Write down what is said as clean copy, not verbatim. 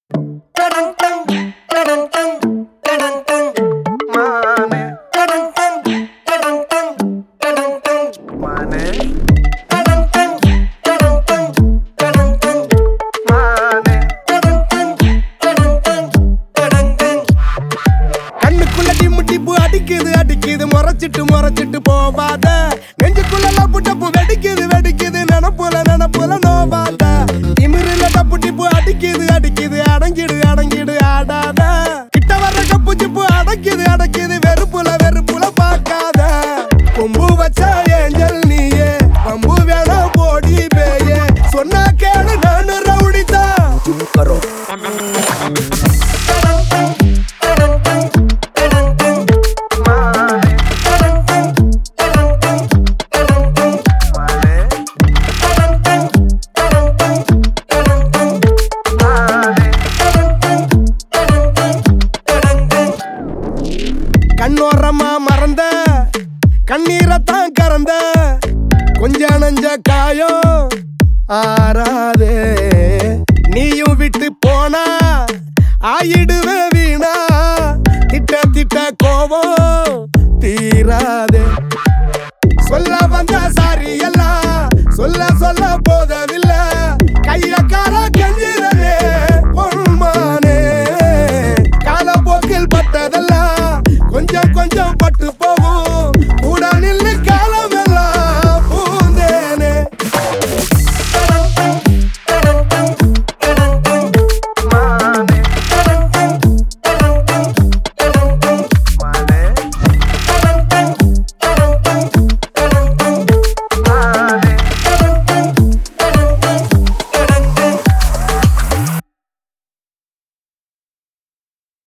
அடிக்குது முறைச்சிட்டு போவாத நெஞ்சுக்குள்ள புட்டப்பு வெடிக்குது நினப்புல நோவாத திமிரில டப்பு அடிக்குது அடங்கிடு ஆடாத கிட்ட வர்ற கப்பு சிப்பு அடக்குது வெறுப்புல பார்க்காத கொம்பு வச்ச ஏஞ்சல் நீயே பம்பு வேணா போடி பேயே சொன்னா கேளு நானு ரவுடிதான் கண்ணோரமா மறந்த கண்ணீரத்தான் கறந்த கொஞ்ச நஞ்ச காயம் ஆறாதே நீயும் விட்டு போனா ஆயிடுவ வீணா திட்ட கோபம் தீராதே சொல்ல வந்த சாரி எல்லாம் சொல்ல போத